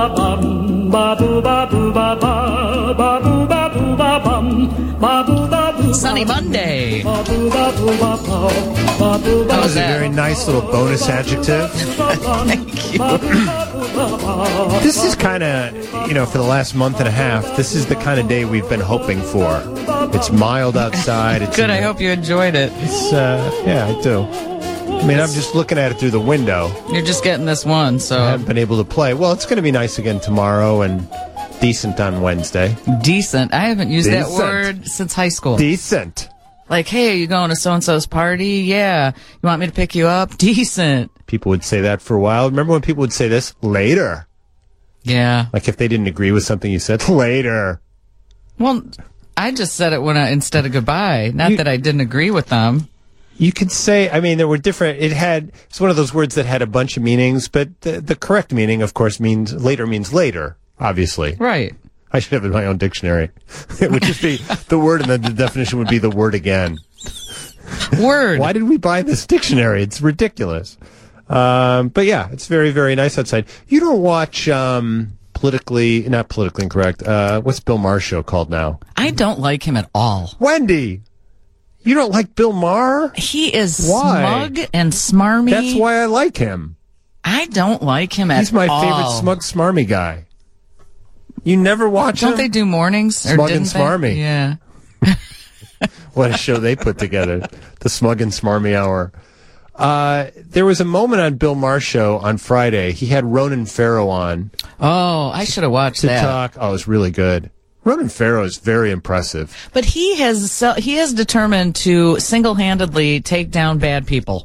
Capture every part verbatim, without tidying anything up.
Sunny Monday. That was a very nice little bonus adjective. Thank you. This is kind of, you know, for the last month and a half, this is the kind of day we've been hoping for. It's mild outside. It's Good, I hope you enjoyed it. It's, uh, yeah, I do. I mean, I'm just looking at it through the window. You're just getting this one, so. I haven't been able to play. Well, it's going to be nice again tomorrow and decent on Wednesday. Decent. I haven't used Decent. that word since high school. Decent. Like, hey, are you going to so-and-so's party? Yeah. You want me to pick you up? Decent. People would say that for a while. Remember when people would say this? Later. Yeah. Like if they didn't agree with something you said, later. Well, I just said it when I, instead of goodbye. Not You- that I didn't agree with them. You could say, I mean, there were different, it had, it's one of those words that had a bunch of meanings, but the, the correct meaning, of course, means later means later, obviously. Right. I should have it in my own dictionary. It would just be the word, and then the definition would be the word again. Word. Why did we buy this dictionary? It's ridiculous. Um, but yeah, it's very, very nice outside. You don't watch um, politically, not politically incorrect, uh, what's Bill Maher's show called now? I don't like him at all. Wendy! You don't like Bill Maher? He is Why? smug and smarmy. That's why I like him. I don't like him at all. He's my favorite smug, smarmy guy. You never watch Don't him? they do mornings? Or Smug and didn't they? Smarmy. Yeah. What a show they put together. The Smug and Smarmy Hour. Uh, there was a moment on Bill Maher's show on Friday. He had Ronan Farrow on Oh, I should have watched to that. talk. Oh, it was really good. Ronan Farrow is very impressive. But he has so, he has determined to single-handedly take down bad people.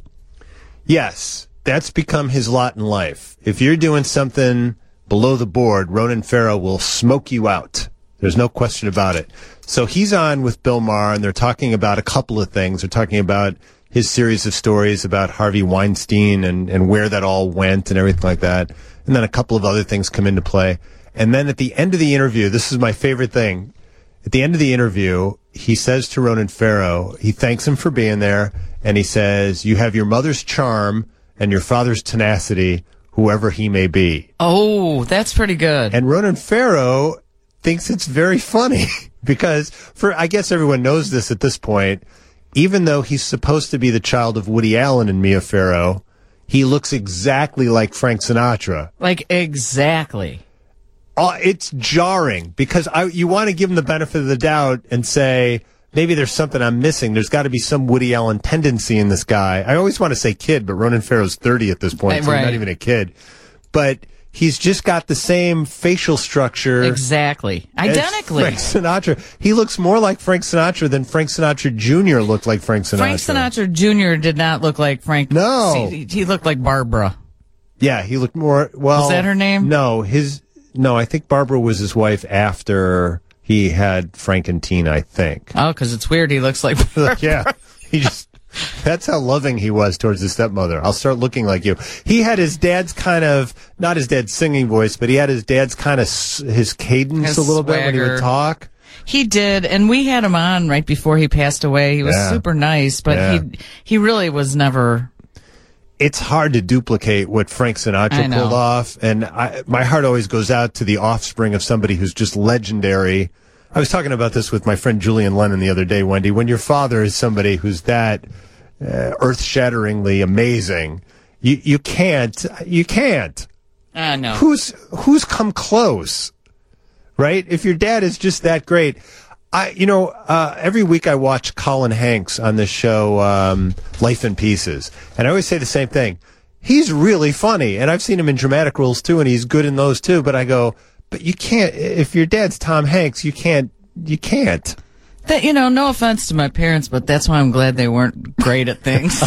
Yes, that's become his lot in life. If you're doing something below the board, Ronan Farrow will smoke you out. There's no question about it. So he's on with Bill Maher, and they're talking about a couple of things. They're talking about his series of stories about Harvey Weinstein and, and where that all went and everything like that. And then a couple of other things come into play. And then at the end of the interview, this is my favorite thing. At the end of the interview, he says to Ronan Farrow, he thanks him for being there, and he says, "You have your mother's charm and your father's tenacity, whoever he may be." Oh, that's pretty good. And Ronan Farrow thinks it's very funny because, for I guess everyone knows this at this point, even though he's supposed to be the child of Woody Allen and Mia Farrow, he looks exactly like Frank Sinatra. Like, exactly. Uh, it's jarring because I, you want to give him the benefit of the doubt and say, maybe there's something I'm missing. There's got to be some Woody Allen tendency in this guy. I always want to say kid, but Ronan Farrow's thirty at this point, so Right. he's not even a kid. But he's just got the same facial structure. Exactly. as Identically. Frank Sinatra. He looks more like Frank Sinatra than Frank Sinatra Junior looked like Frank Sinatra. Frank Sinatra Junior did not look like Frank. No. He, he looked like Barbara. Yeah, he looked more, well. Was that her name? No, his, no, I think Barbara was his wife after he had Frank and Tina, I think. Oh, because it's weird. He looks like Barbara. Yeah, he just, that's how loving he was towards his stepmother. I'll start looking like you. He had his dad's kind of, not his dad's singing voice, but he had his dad's kind of, s- his cadence His a little bit when he would swagger. talk. He did, and we had him on right before he passed away. He was Yeah. super nice, but Yeah. he he really was never. It's hard to duplicate what Frank I Sinatra know. pulled off, and I, my heart always goes out to the offspring of somebody who's just legendary. I was talking about this with my friend Julian Lennon the other day, Wendy. When your father is somebody who's that uh, earth-shatteringly amazing, you you can't you can't. I know. Who's who's come close, right? If your dad is just that great. I, you know, uh, every week I watch Colin Hanks on this show, um, Life in Pieces. And I always say the same thing. He's really funny. And I've seen him in dramatic roles too, and he's good in those too. But I go, but you can't, if your dad's Tom Hanks, you can't, you can't. That, you know, no offense to my parents, but that's why I'm glad they weren't great at things.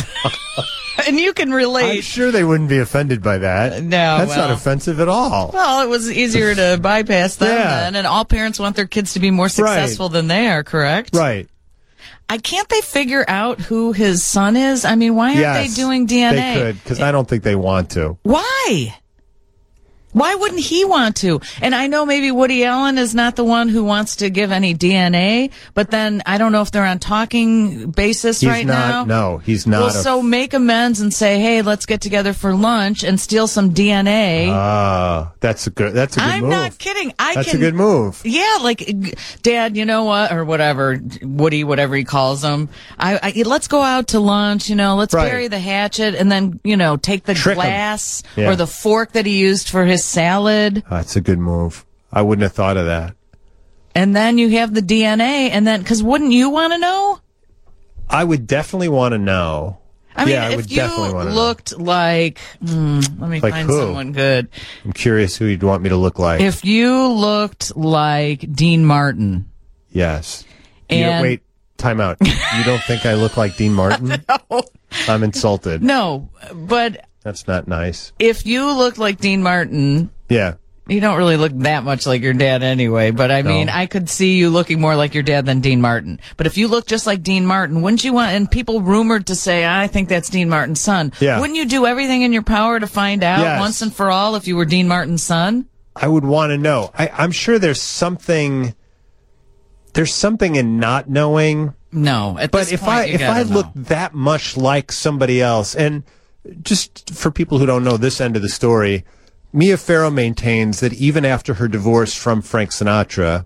And you can relate. I'm sure they wouldn't be offended by that. No, That's not well. offensive at all. Well, it was easier to bypass them Yeah. then, and all parents want their kids to be more successful than they are, correct? Right. I can't they figure out who his son is? I mean, why aren't Yes, they doing D N A? They could, because I don't think they want to. Why? Why wouldn't he want to? And I know maybe Woody Allen is not the one who wants to give any D N A, but then I don't know if they're on talking basis He's right not, now. No, he's not. Well, a, so make amends and say, hey, let's get together for lunch and steal some D N A. Ah, that's a good. That's a good I'm move. not kidding. I That's can, a good move. Yeah, like, Dad, you know what, or whatever, Woody, whatever he calls him. I, I let's go out to lunch. You know, let's Right. bury the hatchet and then you know take the Trick 'em. glass Yeah. or the fork that he used for his salad. That's a good move. I wouldn't have thought of that. And then you have the D N A, and then, because wouldn't you want to know? I would definitely want to know. I mean, yeah, I if would you definitely want to know. looked like, hmm, let me Like find who? someone good. I'm curious who you'd want me to look like. If you looked like Dean Martin. yes. You don't- And- wait, time out. You don't think I look like Dean Martin? No. I'm insulted. No, but That's not nice. if you looked like Dean Martin, Yeah. you don't really look that much like your dad anyway, but I mean, No. I could see you looking more like your dad than Dean Martin. But if you look just like Dean Martin, wouldn't you want, and people rumored to say, I think that's Dean Martin's son. Yeah. Wouldn't you do everything in your power to find out Yes. once and for all if you were Dean Martin's son? I would want to know. I, I'm sure there's something. There's something in not knowing. No. At But this if point, I you if gotta I know. look that much like somebody else, and just for people who don't know this end of the story, Mia Farrow maintains that even after her divorce from Frank Sinatra,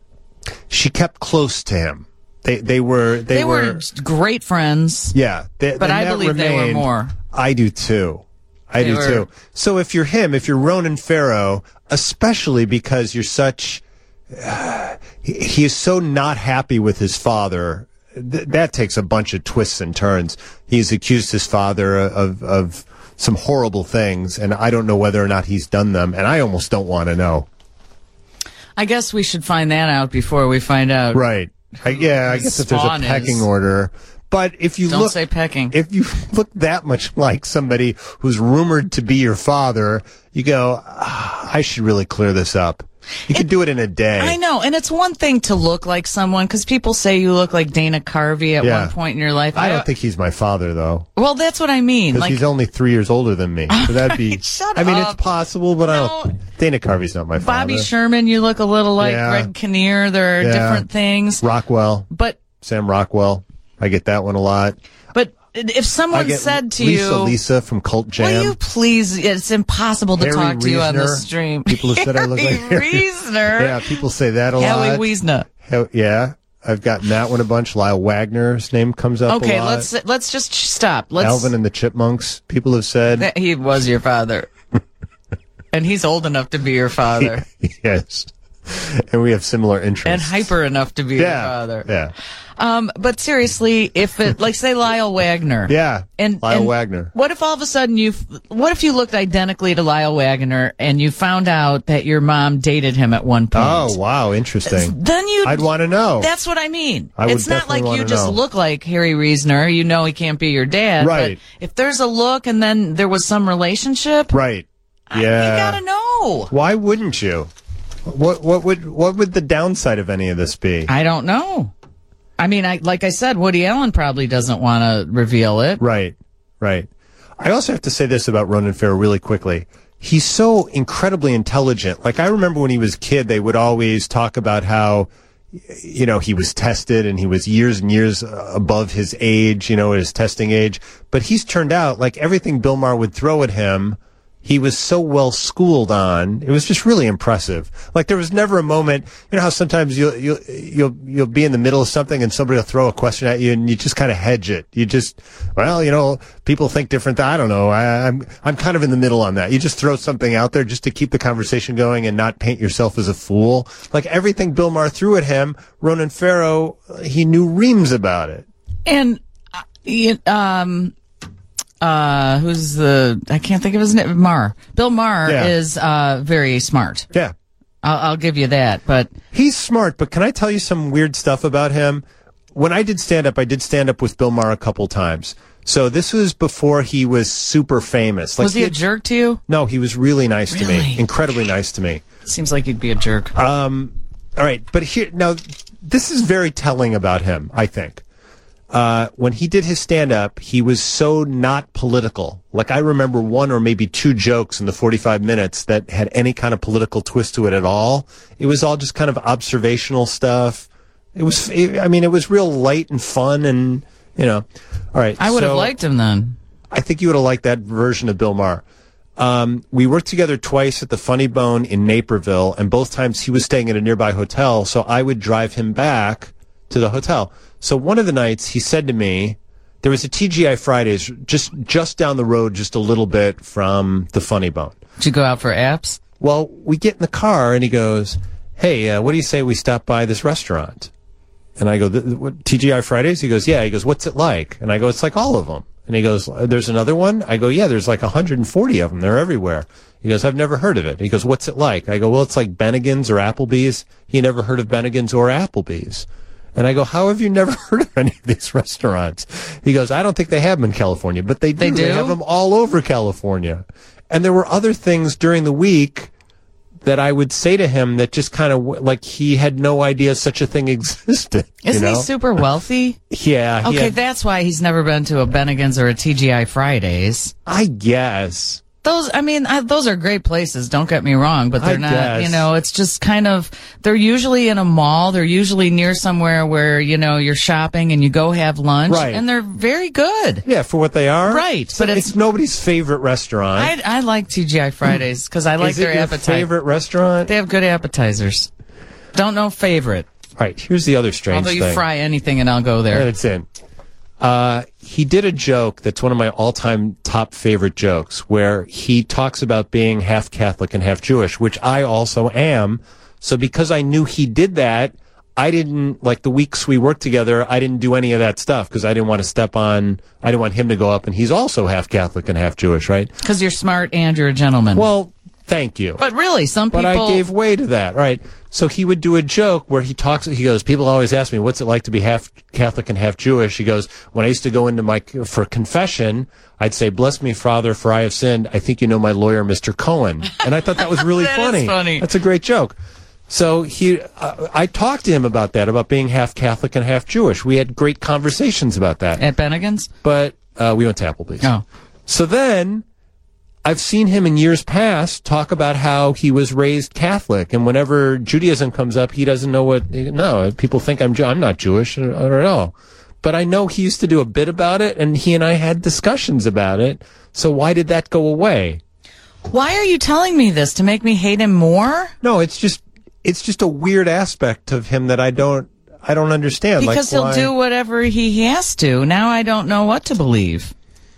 she kept close to him. They they were they, They were great friends. yeah. They, But and I that believe they were remained- more. I do too. I They do were- too. So if you're him, if you're Ronan Farrow, especially because you're such, uh, he, he is so not happy with his father. Th- that takes a bunch of twists and turns. He's accused his father of of some horrible things, and I don't know whether or not he's done them, and I almost don't want to know. I guess we should find that out before we find out. Right? I, yeah, I guess if there's a Spawn pecking is. order. But if you Don't look, say pecking. if you look that much like somebody who's rumored to be your father, you go, ah, I should really clear this up. You could do it in a day. I know, and it's one thing to look like someone, because people say you look like Dana Carvey at Yeah. one point in your life. I don't think he's my father, though, Well, that's what I mean. because Like, he's only three years older than me. So that'd be. Shut I mean, up. it's possible, but I No. don't. Dana Carvey's not my father. Bobby Sherman, you look a little like Yeah. Red Kinnear. There are Yeah. different things, Rockwell, but Sam Rockwell. I get that one a lot. but if I someone get said to Lisa you, Lisa from Cult Jam. "Will you please?" It's impossible to Harry talk to you on the Reasoner. stream. People have said I look like Harry Harry. Reasoner. Yeah, people say that a Howie lot. Wiesner. Hell, yeah, I've gotten that one a bunch. Lyle Wagner's name comes up Okay, a lot. let's let's just stop. Let's. Alvin and the Chipmunks. People have said that he was your father, and he's old enough to be your father, yes, and we have similar interests. and hyper enough to be your Yeah, father. yeah, Um, but seriously, if it, like, say Lyle Wagner. yeah. And, Lyle and Wagner. What if all of a sudden you, what if you looked identically to Lyle Wagner and you found out that your mom dated him at one point? Oh wow, interesting. Then you, I'd want to know. that's what I mean. I would it's not definitely like you wanna just know. look like Harry Reasoner. You know he can't be your dad. Right. But if there's a look and then there was some relationship, Right. I- Yeah. you gotta know. Why wouldn't you? What what would what would the downside of any of this be? I don't know. I mean, I like I said, Woody Allen probably doesn't want to reveal it. Right, right. I also have to say this about Ronan Farrow really quickly. He's so incredibly intelligent. Like, I remember when he was a kid, they would always talk about how, you know, he was tested and he was years and years above his age, you know, his testing age. But he's turned out, like, everything Bill Maher would throw at him, he was so well schooled on. It was just really impressive. Like, there was never a moment, you know how sometimes you'll, you'll, you'll, you'll be in the middle of something and somebody will throw a question at you and you just kind of hedge it. You just, well, you know, people think different. I don't know. I, I'm, I'm kind of in the middle on that. You just throw something out there just to keep the conversation going and not paint yourself as a fool. Like, everything Bill Maher threw at him, Ronan Farrow, he knew reams about it. And uh, you- um, uh, who's the? I can't think of his name. Maher. Bill Maher Yeah. is uh very smart. Yeah. I'll, I'll give you that. But He's smart, but can I tell you some weird stuff about him? When I did stand up, I did stand up with Bill Maher a couple times. So this was before he was super famous. Like, was he a jerk to you? No, he was really nice to me. Really? Incredibly nice to me. Seems like he'd be a jerk. Um, all right, but here now, this is very telling about him, I think. Uh, when he did his stand-up, he was so not political. Like, I remember one or maybe two jokes in the forty-five minutes that had any kind of political twist to it at all. It was all just kind of observational stuff. It was, it, I mean, it was real light and fun and, you know. All right. I would so have liked him then. I think you would have liked that version of Bill Maher. Um, we worked together twice at the Funny Bone in Naperville, and both times he was staying at a nearby hotel, so I would drive him back to the hotel. So one of the nights he said to me, there was a T G I Fridays just just down the road, just a little bit from the Funny Bone. Did you go out for apps? Well, we get in the car and he goes, hey, uh, what do you say we stop by this restaurant? And I go, the, the, what, T G I Fridays? He goes, yeah. He goes, what's it like? And I go, it's like all of them. And he goes, there's another one? I go, yeah, there's like one hundred forty of them. They're everywhere. He goes, I've never heard of it. He goes, what's it like? I go, well, it's like Bennigan's or Applebee's. He never heard of Bennigan's or Applebee's. And I go, how have you never heard of any of these restaurants? He goes, I don't think they have them in California, but they do. They do? They have them all over California. And there were other things during the week that I would say to him that just kind of like he had no idea such a thing existed. Isn't you know? he super wealthy? Yeah. Okay, had, that's why he's never been to a Bennigan's or a T G I Fridays. I guess. Those, I mean, I, those are great places, don't get me wrong, but they're I not, guess. you know, it's just kind of, they're usually in a mall, they're usually near somewhere where, you know, you're shopping and you go have lunch, right. and they're very good. Yeah, for what they are. Right, so but it's, it's nobody's favorite restaurant. I, I like T G I Fridays because I like Is their it your appetite. favorite restaurant? They have good appetizers. Don't know favorite. All right, here's the other strange Although you thing. fry anything and I'll go there. And it's in. Uh, he did a joke that's one of my all-time top favorite jokes, where he talks about being half Catholic and half Jewish, which I also am. So because I knew he did that, I didn't, like the weeks we worked together, I didn't do any of that stuff because I didn't want to step on, I didn't want him to go up, and he's also half Catholic and half Jewish, right? Because you're smart and you're a gentleman. Well, thank you. But really, some people... But I gave way to that, right? So he would do a joke where he talks, he goes, people always ask me, what's it like to be half Catholic and half Jewish? He goes, when I used to go into my, for confession, I'd say, bless me, Father, for I have sinned. I think you know my lawyer, Mister Cohen. And I thought that was really that funny. Is funny. That's a great joke. So he, uh, I talked to him about that, about being half Catholic and half Jewish. We had great conversations about that. At Bennigan's? But, uh, we went to Applebee's. Oh. So then, I've seen him in years past talk about how he was raised Catholic, and whenever Judaism comes up, he doesn't know what, no, people think I'm, I'm not Jewish, I don't know. But I know he used to do a bit about it, and he and I had discussions about it, so why did that go away? Why are you telling me this? To make me hate him more? No, it's just, it's just a weird aspect of him that I don't, I don't understand. Because like, he'll why? do whatever he has to. Now I don't know what to believe.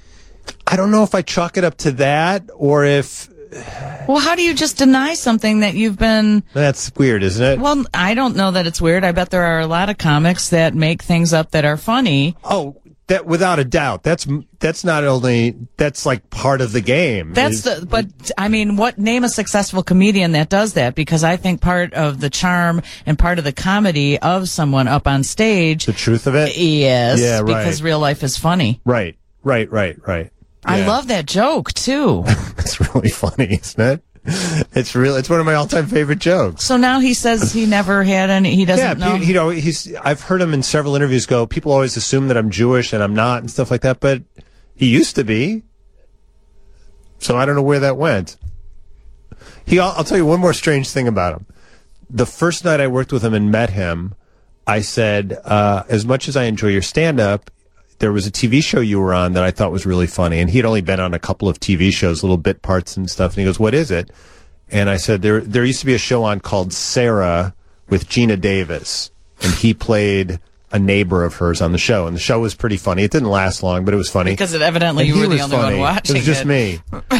I don't know if I chalk it up to that or if... Well, how do you just deny something that you've been... That's weird, isn't it? Well, I don't know that it's weird. I bet there are a lot of comics that make things up that are funny. Oh, that without a doubt. That's that's not only... That's like part of the game. That's is, the... But, I mean, what... Name a successful comedian that does that, because I think part of the charm and part of the comedy of someone up on stage... The truth of it? Yes. Yeah, right. Because real life is funny. Right, right, right, right. I Yeah. love that joke, too. It's really funny, isn't it? It's real. It's one of my all-time favorite jokes. So now he says he never had any, he doesn't Yeah, know. he, you know, he's. I've heard him in several interviews go, people always assume that I'm Jewish and I'm not and stuff like that, but he used to be. So I don't know where that went. He. I'll, I'll tell you one more strange thing about him. The first night I worked with him and met him, I said, uh, as much as I enjoy your stand-up, there was a T V show you were on that I thought was really funny. And he'd only been on a couple of T V shows, little bit parts and stuff. And he goes, what is it? And I said, there there used to be a show on called Sarah with Gina Davis. And he played a neighbor of hers on the show. And the show was pretty funny. It didn't last long, but it was funny. Because it evidently And you he were the was only funny. one watching it. was just it. me.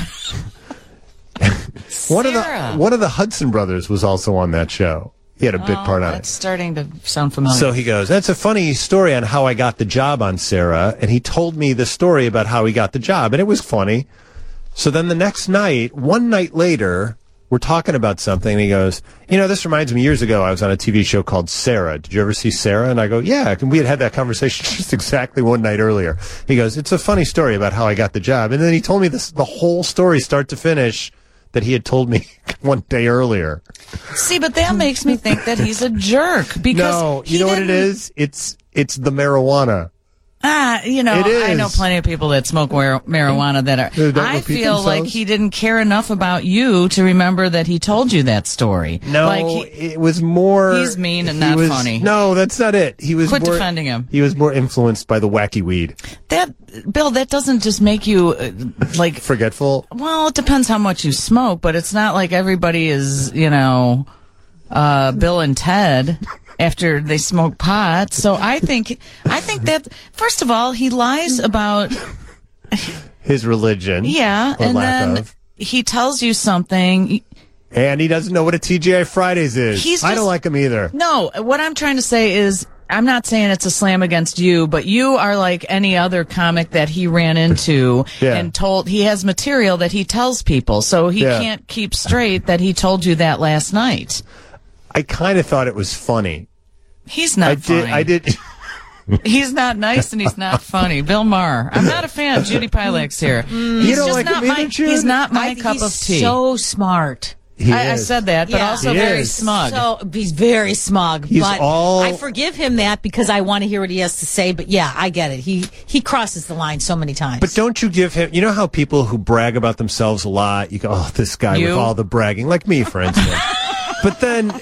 one of the Sarah. one of the Hudson brothers was also on that show. He had a big Oh, part on it. That's starting to sound familiar. So he goes, that's a funny story on how I got the job on Sarah. And he told me the story about how he got the job. And it was funny. So then the next night, one night later, we're talking about something. And he goes, you know, this reminds me, years ago, I was on a T V show called Sarah. Did you ever see Sarah? And I go, yeah. And we had had that conversation just exactly one night earlier. He goes, it's a funny story about how I got the job. And then he told me this, the whole story, start to finish, that he had told me one day earlier. See, but that makes me think that he's a jerk. Because No, you he know what it didn't- is? It's it's the marijuana. Ah, you know, It is. I know plenty of people that smoke mar- marijuana that are. They don't I repeat feel like themselves? he didn't care enough about you to remember that he told you that story. No, like he, it was more. He's mean and he not was- funny. No, that's not it. He was Quit more, defending him. He was more influenced by the wacky weed. that Bill, that doesn't just make you uh, like. Forgetful. Well, it depends how much you smoke, but it's not like everybody is, you know, uh, Bill and Ted after they smoke pot. So I think, I think that first of all, he lies about. His religion. Yeah, or and lack then of. he tells you something. And he doesn't know what a T G I Fridays is. He's I don't just- like him either. No, what I'm trying to say is, I'm not saying it's a slam against you, but you are like any other comic that he ran into Yeah. and told. He has material that he tells people, so he Yeah. can't keep straight that he told you that last night. I kind of thought it was funny. He's not I funny. did. I did. He's not nice and he's not funny. Bill Maher. I'm not a fan. Judy Pilak's here. You He's don't just like not him my. either, Jude? He's not my I think cup he's of tea. so smart. He I, I is. said that, but Yeah. also He very is. smug. So he's very smug. He's but all- I forgive him that because I want to hear what he has to say. But yeah, I get it. He he crosses the line so many times. But don't you give him? You know how people who brag about themselves a lot, you go, "Oh, this guy You? with all the bragging," like me, for instance. But then,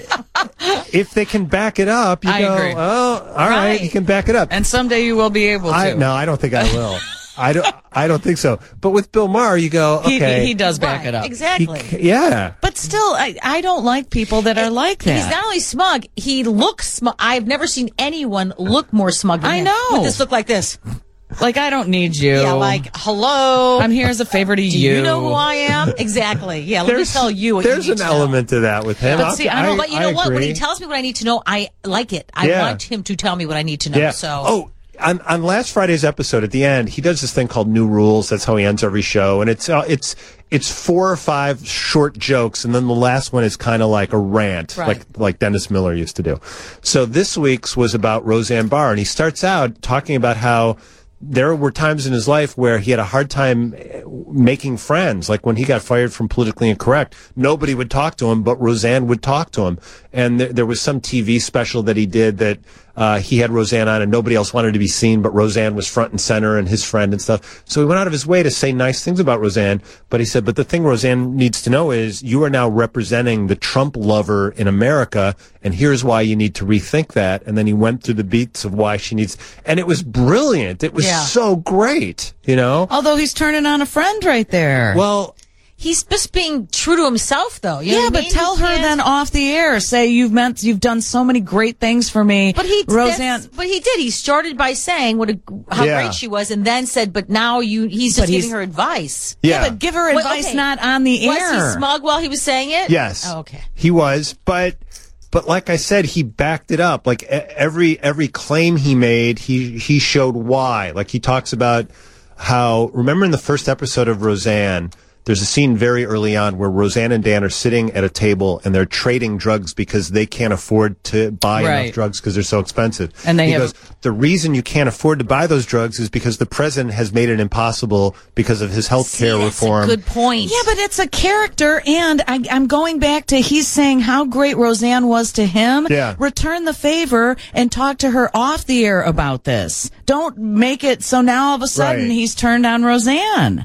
if they can back it up, you I go, agree. "Oh, all right, Right. you can back it up." And someday you will be able to. I no, I don't think I will. I don't. I don't think so. But with Bill Maher, you go, He, okay, he, he does back Right, it up. he exactly. c- yeah. But still, I, I don't like people that are like that. He's not only smug, he looks smug. I've never seen anyone look more smug than I him. know. With this look like this. Like, I don't need you. Yeah, like, hello. I'm here as a favor to Do you. you know who I am? Exactly. Yeah, let me tell you what there's you need an to know. element to that with him. But I'll- see, I don't- But you know I what? When he agree. tells me what I need to know, I like it. I Yeah. want him to tell me what I need to know. Yeah. So Oh, on, on last Friday's episode, at the end, he does this thing called New Rules. That's how he ends every show, and it's uh, it's it's four or five short jokes, and then the last one is kind of like a rant, Right. like like Dennis Miller used to do. So this week's was about Roseanne Barr, and he starts out talking about how there were times in his life where he had a hard time eh, making friends. Like when he got fired from Politically Incorrect, nobody would talk to him, but Roseanne would talk to him. And there, there was some T V special that he did that uh, he had Roseanne on and nobody else wanted to be seen, but Roseanne was front and center and his friend and stuff. So he went out of his way to say nice things about Roseanne. But he said, but the thing Roseanne needs to know is you are now representing the Trump lover in America, and here's why you need to rethink that. And then he went through the beats of why she needs, and it was brilliant. It was Yeah. so great, you know? Although he's turning on a friend right there. Well, he's just being true to himself, though. You know yeah, what I but mean? tell He her can't- then off the air. Say you've meant you've done so many great things for me. But he, Roseanne. that's- but he did. He started by saying what a, how Yeah. great she was, and then said, "But now you." He's just But he's- giving her advice. yeah. Yeah, but give her Wait, advice okay. not on the Was air. he smug while he was saying it? Yes. Oh, okay. He was, but but like I said, he backed it up. Like e- every every claim he made, he he showed why. Like he talks about how, remember in the first episode of Roseanne, there's a scene very early on where Roseanne and Dan are sitting at a table and they're trading drugs because they can't afford to buy Right. enough drugs because they're so expensive. And they he have- goes, the reason you can't afford to buy those drugs is because the president has made it impossible because of his health See, care that's reform. a good point. Yeah, but it's a character, and I, I'm going back to he's saying how great Roseanne was to him. Yeah. Return the favor and talk to her off the air about this. Don't make it so now all of a sudden Right. he's turned on Roseanne.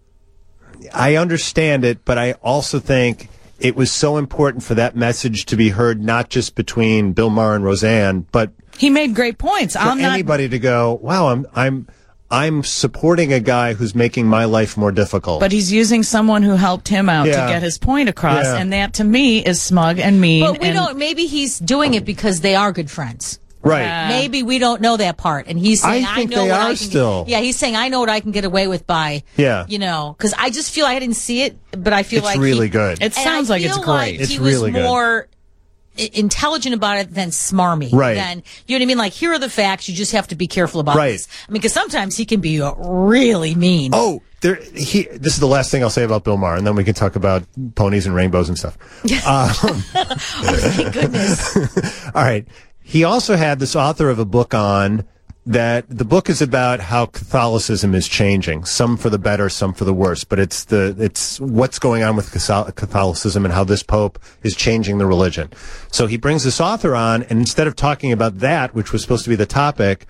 I understand it, but I also think it was so important for that message to be heard, not just between Bill Maher and Roseanne, but He made great points. for I'm not. anybody to go, wow, I'm, I'm, I'm supporting a guy who's making my life more difficult. But he's using someone who helped him out Yeah. to get his point across, Yeah. and that to me is smug and mean. But we and, don't. Maybe he's doing it because they are good friends. right. Uh, Maybe we don't know that part, and he's saying, I think know they what are I can still. Get, yeah, he's saying, "I know what I can get away with by." Yeah. you know, because I just feel I didn't see it, but I feel It's like really he, good. It and sounds I like it's feel great. Like It's he really was good. more i- intelligent about it than smarmy. Right. Than, you know what I mean? Like, here are the facts. You just have to be careful about Right. this. I mean, because sometimes he can be uh, really mean. Oh, there. He. This is the last thing I'll say about Bill Maher, and then we can talk about ponies and rainbows and stuff. Um, Thank goodness. All right. He also had this author of a book on that the book is about how Catholicism is changing, some for the better, some for the worse. But it's the it's what's going on with Catholicism and how this Pope is changing the religion. So he brings this author on, and instead of talking about that, which was supposed to be the topic,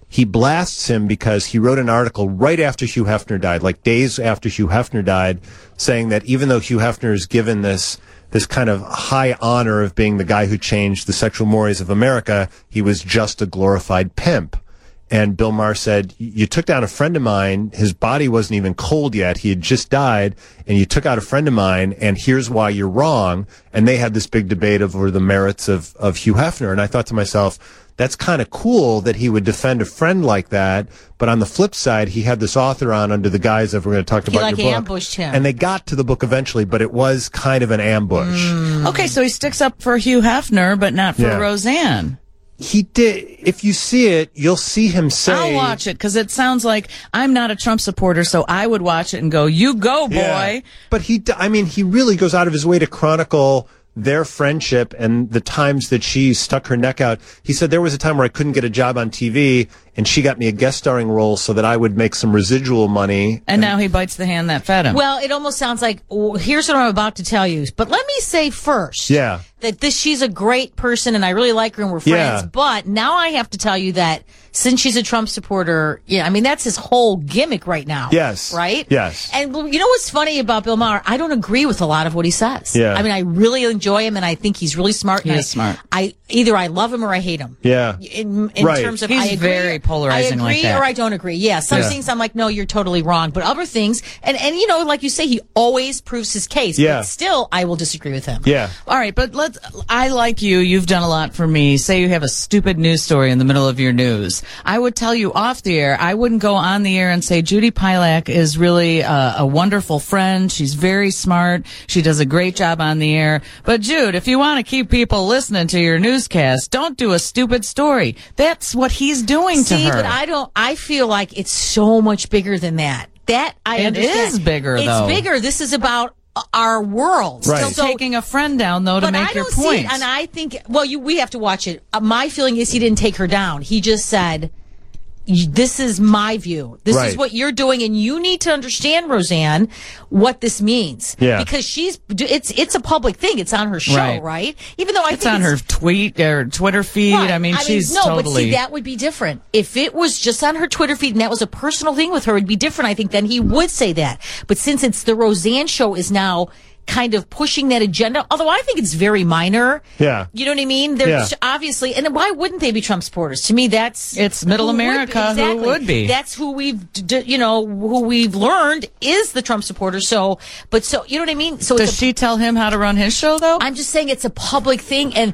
he blasts him because he wrote an article right after Hugh Hefner died, like days after Hugh Hefner died, saying that even though Hugh Hefner is given this this kind of high honor of being the guy who changed the sexual mores of America, he was just a glorified pimp. And Bill Maher said, you took down a friend of mine, his body wasn't even cold yet, he had just died, and you took out a friend of mine, and here's why you're wrong. And they had this big debate over the merits of, of Hugh Hefner. And I thought to myself, that's kind of cool that he would defend a friend like that. But on the flip side, he had this author on under the guise of, we're going to talk He about like your book. ambushed him. And they got to the book eventually, but it was kind of an ambush. Mm. Okay, so he sticks up for Hugh Hefner, but not for Yeah. Roseanne. He did. If you see it, you'll see him say, I'll watch it because it sounds like I'm not a Trump supporter, so I would watch it and go, "You go, boy." Yeah. But he, d- I mean, he really goes out of his way to chronicle their friendship and the times that she stuck her neck out. He said there was a time where I couldn't get a job on T V, and she got me a guest starring role so that I would make some residual money. And now he bites the hand that fed him. Well, it almost sounds like, well, here's what I'm about to tell you. But let me say first Yeah. that this she's a great person and I really like her and we're friends. Yeah. But now I have to tell you that since she's a Trump supporter, yeah, I mean, that's his whole gimmick right now. Yes. Right? Yes. And you know what's funny about Bill Maher? I don't agree with a lot of what he says. Yeah. I mean, I really enjoy him and I think he's really smart. He and is I, smart. I either I love him or I hate him. Yeah. In, in Right. terms of He's I agree, very polarizing I like agree that. or I don't agree. Yeah, some Yeah. things I'm like, no, you're totally wrong. But other things, and, and you know, like you say, he always proves his case. Yeah. But still, I will disagree with him. Yeah. All right, but let's. I like you. You've done a lot for me. Say you have a stupid news story in the middle of your news. I would tell you off the air. I wouldn't go on the air and say Judy Pilak is really a, a wonderful friend. She's very smart. She does a great job on the air. But Jude, if you want to keep people listening to your newscast, don't do a stupid story. That's what he's doing See, to her. but I don't. I feel like it's so much bigger than that. That I It understand. is bigger, it's though. bigger. This is about our world. Right. Still taking a friend down though to but make I your don't see point. it, and I think, well, you we have to watch it. Uh, my feeling is he didn't take her down. He just said, "This is my view. This Right. is what you're doing, and you need to understand, Roseanne, what this means." Yeah. because she's it's it's a public thing. It's on her show, Right. right? Even though I it's think on her tweet or Twitter feed. Right. I mean, she's no, totally. but see, that would be different. If it was just on her Twitter feed and that was a personal thing with her, it'd be different. I think then he would say that. But since it's the Roseanne show is now kind of pushing that agenda, although I think it's very minor. Yeah. You know what I mean? They're Yeah. just obviously, and why wouldn't they be Trump supporters? To me, that's It's middle who would be- America who exactly. would be. That's who we've, d- d- you know, who we've learned is the Trump supporter. So, but so you know what I mean? So Does it's a she tell him how to run his show though? I'm just saying it's a public thing, and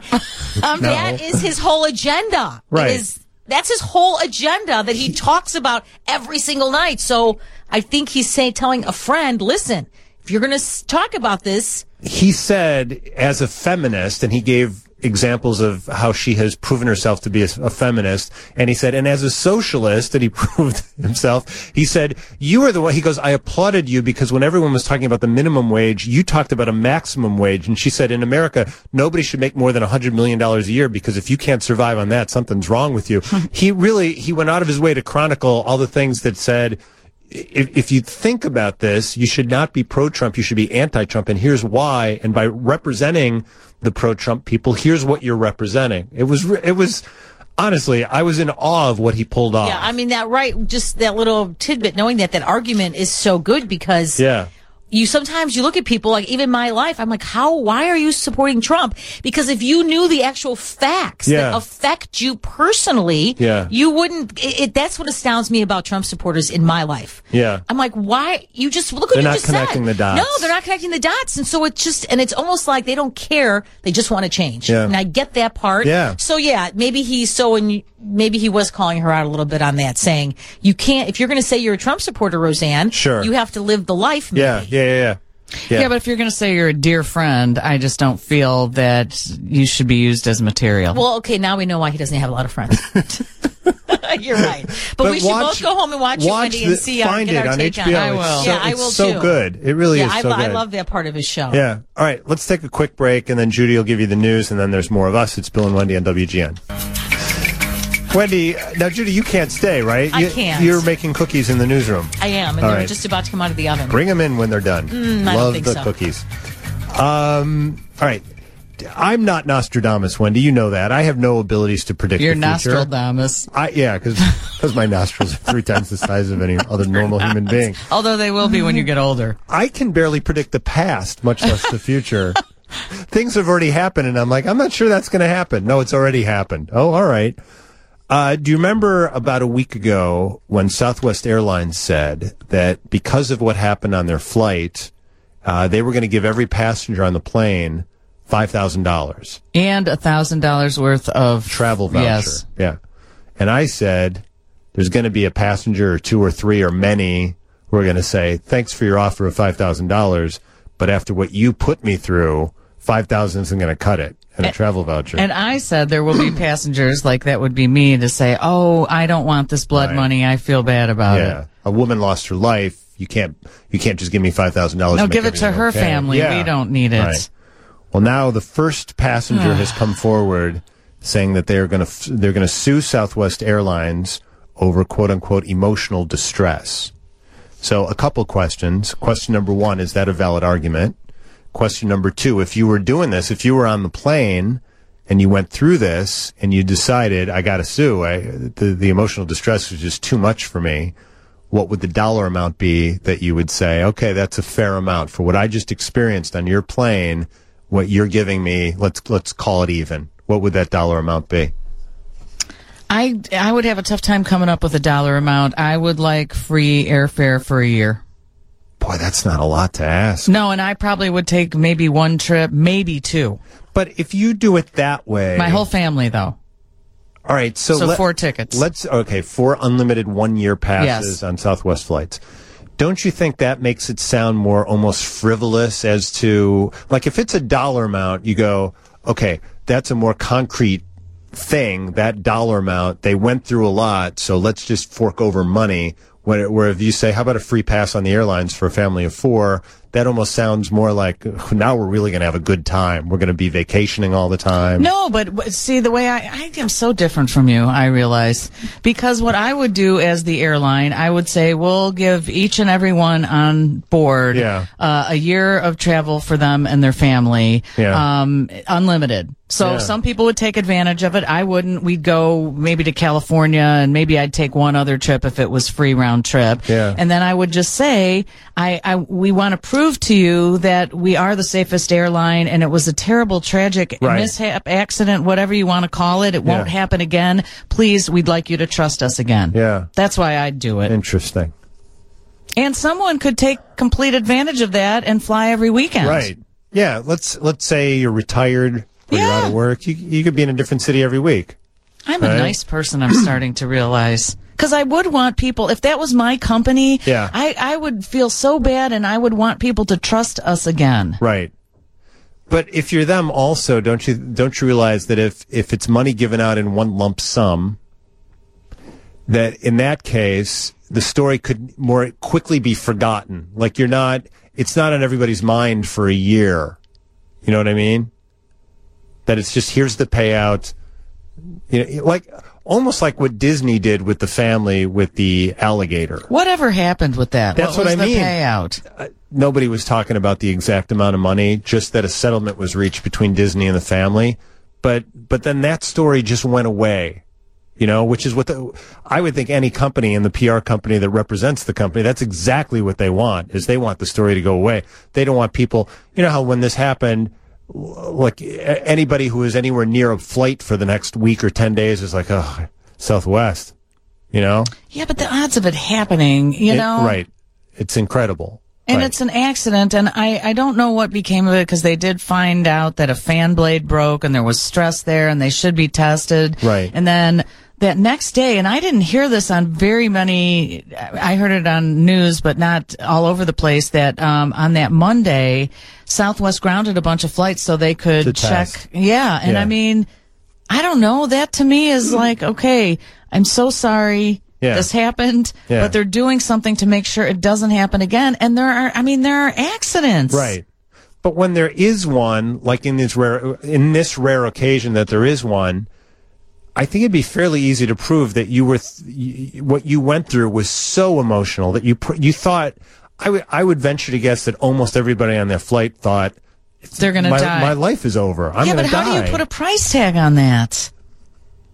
that is his whole agenda. Right. It is, that's his whole agenda that he talks about every single night. So I think he's saying, telling a friend, listen, if you're going to talk about this, He said, as a feminist, and he gave examples of how she has proven herself to be a, a feminist, and he said, and as a socialist, and he proved himself, he said, you are the one, he goes, I applauded you because when everyone was talking about the minimum wage, you talked about a maximum wage, and she said, in America, nobody should make more than one hundred million dollars a year because if you can't survive on that, something's wrong with you. He really, he went out of his way to chronicle all the things that said, If, if you think about this, you should not be pro-Trump, you should be anti-Trump, and here's why. And by representing the pro-Trump people, here's what you're representing. It was, it was, honestly, I was in awe of what he pulled off. yeah, I mean, that right, just that little tidbit, knowing that that argument is so good because Yeah. you sometimes you look at people like even my life, I'm like, how, why are you supporting Trump? Because if you knew the actual facts Yeah. that affect you personally, Yeah. you wouldn't, it, it, that's what astounds me about Trump supporters in my life. Yeah. I'm like, why? You just, look what They're you not just connecting said. the dots. No, they're not connecting the dots. And so it's just, and it's almost like they don't care. They just want to change. Yeah. And I get that part. Yeah. So yeah, maybe he's so, and maybe he was calling her out a little bit on that, saying, you can't, if you're going to say you're a Trump supporter, Roseanne, Sure. you have to live the life. Maybe. Yeah, yeah, yeah, yeah. Yeah. Yeah, but if you're going to say you're a dear friend, I just don't feel that you should be used as material. Well, okay, now we know why he doesn't have a lot of friends. You're right. But, But we should watch- both go home and watch, it, watch Wendy, the- and see our, find get it our on take H B O. on it. I will. It's so, Yeah, I it's will so too. good. It really yeah, is I, so lo- good. I love that part of his show. Yeah. All right, let's take a quick break, and then Judy will give you the news, and then there's more of us. It's Bill and Wendy on W G N. Wendy, now Judy, you can't stay, right? I You- can't. You're making cookies in the newsroom. I am, and All they're right. just about to come out of the oven. Bring them in when they're done. Mm, I don't Love think the so. cookies. Um, all right. I'm not Nostradamus, Wendy. You know that. I have no abilities to predict you're the future. Nostradamus. I, yeah, because because my nostrils are three times the size of any other normal human being. Although they will be when you get older. I can barely predict the past, much less the future. Things have already happened, and I'm like, I'm not sure that's going to happen. No, it's already happened. Oh, all right. Uh, do you remember about a week ago when Southwest Airlines said that because of what happened on their flight, uh, they were going to give every passenger on the plane five thousand dollars. And one thousand dollars worth of travel voucher. Yes. Yeah. And I said, there's going to be a passenger or two or three or many who are going to say, thanks for your offer of five thousand dollars, but after what you put me through, five thousand dollars isn't going to cut it. And a travel voucher. And I said there will be passengers, like that would be me, to say, oh, I don't want this blood Right. money. I feel bad about Yeah. it. A woman lost her life. You can't, you can't just give me five thousand dollars. No, give it to her family. Yeah. We don't need it. Right. Well, now the first passenger has come forward saying that they're going to they're going to sue Southwest Airlines over quote unquote emotional distress. So, a couple questions. Question number one: is that a valid argument? Question number two: if you were doing this, if you were on the plane and you went through this and you decided I got to sue, I, the the emotional distress was just too much for me, what would the dollar amount be that you would say, okay, that's a fair amount for what I just experienced on your plane? What you're giving me, let's let's call it even. What would that dollar amount be? I, I would have a tough time coming up with a dollar amount. I would like free airfare for a year. Boy, that's not a lot to ask. No, and I probably would take maybe one trip, maybe two. But if you do it that way... My whole family, though. All right, so... So let, four tickets. Let's Okay, four unlimited one-year passes Yes. on Southwest flights. Don't you think that makes it sound more almost frivolous as to... Like, if it's a dollar amount, you go, okay, that's a more concrete thing, that dollar amount. They went through a lot, so let's just fork over money. Where, where if you say, how about a free pass on the airlines for a family of four, that almost sounds more like, now we're really going to have a good time. We're going to be vacationing all the time. No, but w- see, the way I, I am so different from you, I realize. Because what I would do as the airline, I would say, we'll give each and every one on board Yeah. uh, a year of travel for them and their family, Yeah. um, unlimited. So Yeah. some people would take advantage of it. I wouldn't. We'd go maybe to California, and maybe I'd take one other trip if it was free round trip. Yeah. And then I would just say, I, I we want to prove to you that we are the safest airline, and it was a terrible, tragic Right. mishap, accident, whatever you want to call it. It won't Yeah. happen again. Please, we'd like you to trust us again. Yeah. That's why I'd do it. Interesting. And someone could take complete advantage of that and fly every weekend. Right. Yeah, let's let's say you're retired or you're Yeah. out of work. You, you could be in a different city every week. I'm Right. a nice person, I'm starting to realize. Because I would want people, if that was my company, Yeah. I, I would feel so bad, and I would want people to trust us again. Right. But if you're them also, don't you don't you realize that if, if it's money given out in one lump sum, that in that case, the story could more quickly be forgotten. Like you're not, it's not on everybody's mind for a year. You know what I mean? That it's just, here's the payout. You know, like, almost like what Disney did with the family with the alligator. Whatever happened with that? That's what what was I the mean. payout? Uh, nobody was talking about the exact amount of money, just that a settlement was reached between Disney and the family. But but then that story just went away, you know, which is what the, I would think any company and the P R company that represents the company, that's exactly what they want, is they want the story to go away. They don't want people, you know how when this happened, like anybody who is anywhere near a flight for the next week or ten days is like, oh, Southwest, you know? Yeah, but the odds of it happening, you It- know? right. It's incredible. And Right. it's an accident, and I, I don't know what became of it, because they did find out that a fan blade broke, and there was stress there, and they should be tested. Right. And then that next day, and I didn't hear this on very many, I heard it on news, but not all over the place, that um, on that Monday, Southwest grounded a bunch of flights so they could To check. test. Yeah, and Yeah. I mean, I don't know. That to me is like, okay, I'm so sorry. Yeah. This happened, Yeah. but they're doing something to make sure it doesn't happen again. And there are, I mean, there are accidents. Right. But when there is one, like in this rare, in this rare occasion that there is one, I think it'd be fairly easy to prove that you were, th- what you went through was so emotional that you, pr- you thought, I would, I would venture to guess that almost everybody on that flight thought, They're going to my, die. my life is over. I'm yeah, going but to die. how do you put a price tag on that?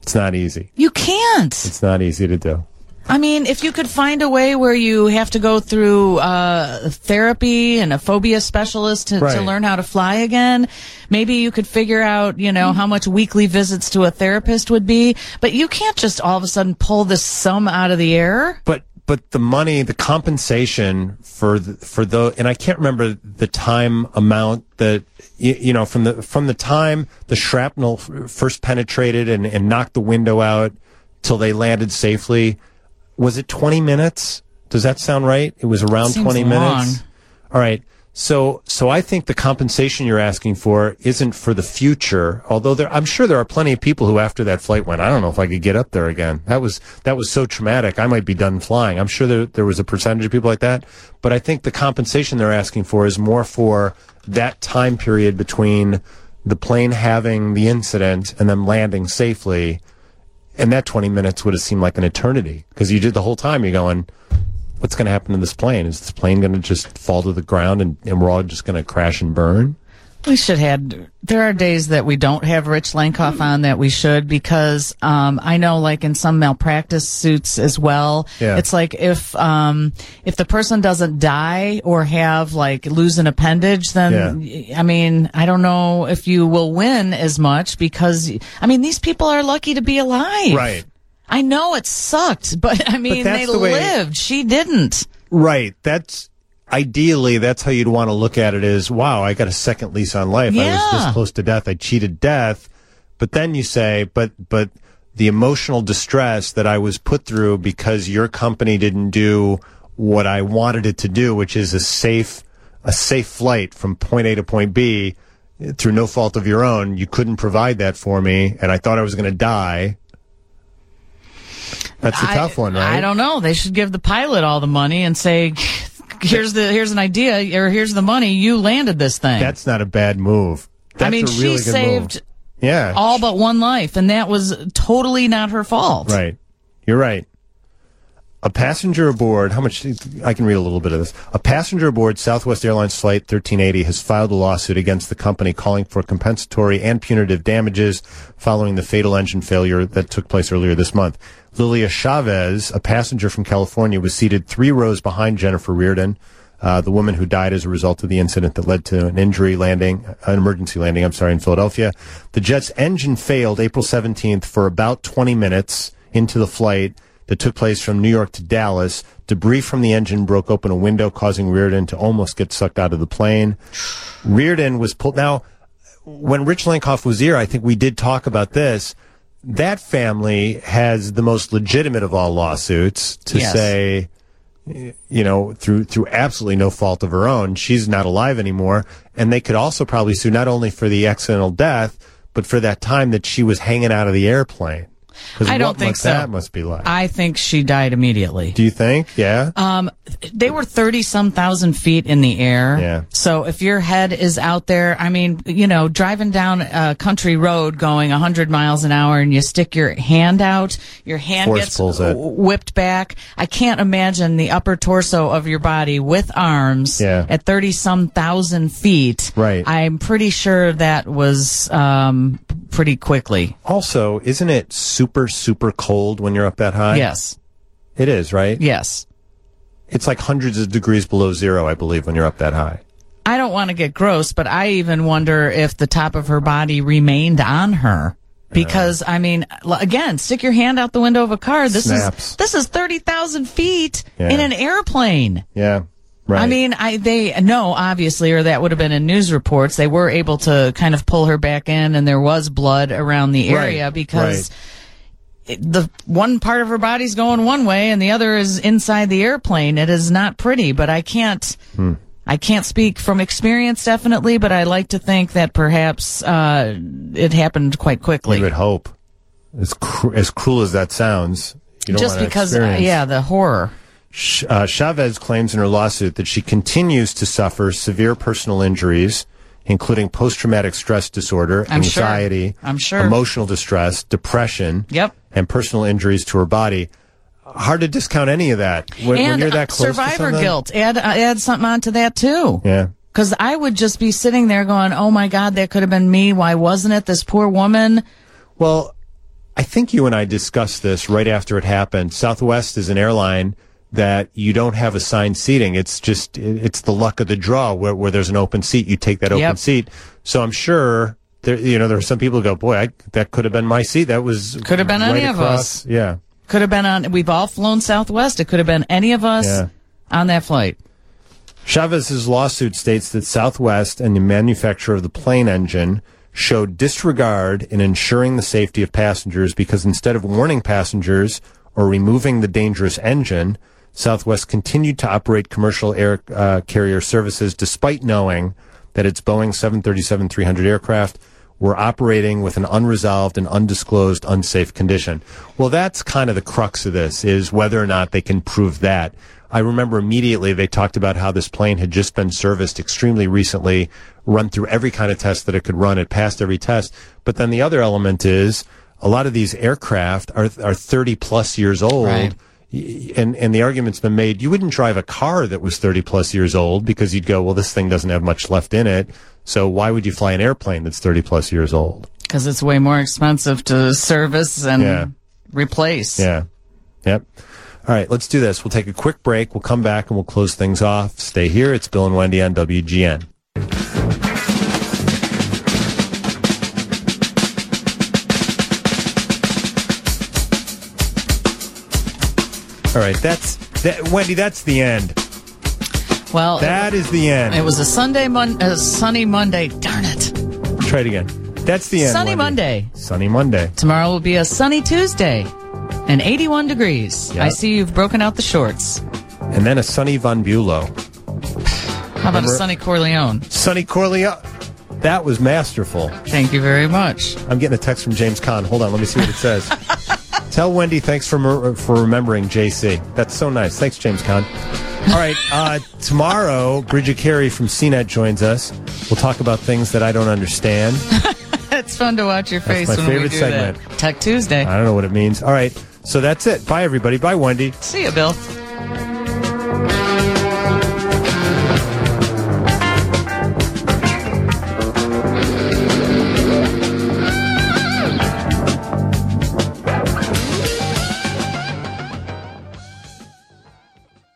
It's not easy. You can't. It's not easy to do. I mean, if you could find a way where you have to go through uh therapy and a phobia specialist to, Right. to learn how to fly again, maybe you could figure out, you know, how much weekly visits to a therapist would be. But you can't just all of a sudden pull this sum out of the air. But but the money, the compensation for the, for the, and I can't remember the time amount that you, you know from the from the time the shrapnel f- first penetrated and, and knocked the window out till they landed safely. Was it twenty minutes? Does that sound right? It was around Seems twenty long. minutes. All right. So, so I think the compensation you're asking for isn't for the future. Although there, I'm sure there are plenty of people who, after that flight, went, I don't know if I could get up there again. That was that was so traumatic. I might be done flying. I'm sure there there was a percentage of people like that. But I think the compensation they're asking for is more for that time period between the plane having the incident and them landing safely. And that twenty minutes would have seemed like an eternity because you did the whole time. You're going, what's going to happen to this plane? Is this plane going to just fall to the ground and, and we're all just going to crash and burn? We should have, there are days that we don't have Rich Lankoff on that we should because, um, I know like in some malpractice suits as well, Yeah. it's like if, um, if the person doesn't die or have like lose an appendage, then, I mean, I don't know if you will win as much because, I mean, these people are lucky to be alive. Right. I know it sucked, but I mean, that's they the way- lived. She didn't. Right. That's ideally, that's how you'd want to look at it is, wow, I got a second lease on life. I was Yeah. this close to death. I cheated death. But then you say, but, but the emotional distress that I was put through because your company didn't do what I wanted it to do, which is a safe, a safe flight from point A to point B through no fault of your own. You couldn't provide that for me. And I thought I was going to die. That's a I- tough one, right? I don't know. They should give the pilot all the money and say, here's the here's an idea or here's the money. You landed this thing. That's not a bad move. That's I mean, a really she good saved move. Yeah. all but one life, and that was totally not her fault. Right. You're right. A passenger aboard, how much, I can read a little bit of this. A passenger aboard Southwest Airlines Flight thirteen eighty has filed a lawsuit against the company calling for compensatory and punitive damages following the fatal engine failure that took place earlier this month. Lilia Chavez, a passenger from California, was seated three rows behind Jennifer Reardon, uh, the woman who died as a result of the incident that led to an injury landing, an emergency landing, I'm sorry, in Philadelphia. The jet's engine failed April seventeenth for about twenty minutes into the flight that took place from New York to Dallas. Debris from the engine broke open a window, causing Reardon to almost get sucked out of the plane. Reardon was pulled. Now, when Rich Lankoff was here, I think we did talk about this. That family has the most legitimate of all lawsuits to Yes. say, you know, through through absolutely no fault of her own, she's not alive anymore. And they could also probably sue not only for the accidental death, but for that time that she was hanging out of the airplane. 'Cause I don't what think must so. That must be like. I think she died immediately. Do you think? Yeah. Um, they were thirty some thousand feet in the air. Yeah. So if your head is out there, I mean, you know, driving down a country road going a hundred miles an hour and you stick your hand out, your hand Force gets pulls it. w- whipped back. I can't imagine the upper torso of your body with arms Yeah. at thirty some thousand feet. Right. I'm pretty sure that was, um, pretty quickly. Also, isn't it super, super cold when you're up that high? Yes. It is, right? Yes. It's like hundreds of degrees below zero, I believe, when you're up that high. I don't want to get gross, but I even wonder if the top of her body remained on her. Because, I mean, l- again, stick your hand out the window of a car. This Snaps. is, this is thirty thousand feet Yeah. in an airplane. Yeah. Right. I mean, I, they know, obviously, or that would have been in news reports. They were able to kind of pull her back in and there was blood around the area Right, because right. it- the one part of her body's going one way and the other is inside the airplane. It is not pretty, but I can't, Hmm. I can't speak from experience definitely, but I like to think that perhaps, uh, it happened quite quickly. You would hope. As, cr- as cruel as that sounds, you don't Just want to because, uh, experience. yeah, the horror. Sh- uh, Chavez claims in her lawsuit that she continues to suffer severe personal injuries, including post-traumatic stress disorder, I'm sure. anxiety, I'm sure. emotional distress, depression, Yep. and personal injuries to her body. Hard to discount any of that. When, when And you're that uh, close to survivor something. guilt. Add, uh, add something onto that too. Yeah. Because I would just be sitting there going, oh my God, that could have been me. Why wasn't it? This poor woman. Well, I think you and I discussed this right after it happened. Southwest is an airline that you don't have assigned seating. It's just, it's the luck of the draw where, where there's an open seat. You take that open Yep. seat. So I'm sure there, you know, there are some people who go, boy, I, that could have been my seat. That was Could have been right any of across. us. Yeah. Could have been on, we've all flown Southwest. It could have been any of us Yeah. on that flight. Chavez's lawsuit states that Southwest and the manufacturer of the plane engine showed disregard in ensuring the safety of passengers because instead of warning passengers or removing the dangerous engine, Southwest continued to operate commercial air uh, carrier services despite knowing that its Boeing seven thirty-seven three hundred aircraft were operating with an unresolved and undisclosed unsafe condition. Well, that's kind of the crux of this, is whether or not they can prove that. I remember immediately they talked about how this plane had just been serviced extremely recently, run through every kind of test that it could run. It passed every test. But then the other element is a lot of these aircraft are are thirty plus years old. Right. And and the argument's been made, you wouldn't drive a car that was thirty plus years old because you'd go, well, this thing doesn't have much left in it. So why would you fly an airplane that's thirty plus years old? Because it's way more expensive to service and Yeah. replace. Yeah. Yep. All right, let's do this. We'll take a quick break. We'll come back and we'll close things off. Stay here. It's Bill and Wendy on W G N. All right, that's that, Wendy. That's the end. Well, That is the end. it was a Sunday, mon- a sunny Monday. Darn it. Try it again. That's the end. Sunny Wendy. Monday. Sunny Monday. Tomorrow will be a sunny Tuesday and eighty-one degrees. Yeah. I see you've broken out the shorts. And then a sunny Von Bulow. How about Remember- a sunny Corleone? Sunny Corleone. That was masterful. Thank you very much. I'm getting a text from James Caan. Hold on, let me see what it says. Tell Wendy thanks for mer- for remembering J C. That's so nice. Thanks, James Caan. All right, uh, tomorrow, Bridget Carey from C net joins us. We'll talk about things that I don't understand. It's fun to watch your face my when we favorite do segment. that. Tech Tuesday. I don't know what it means. All right, so that's it. Bye, everybody. Bye, Wendy. See you, Bill.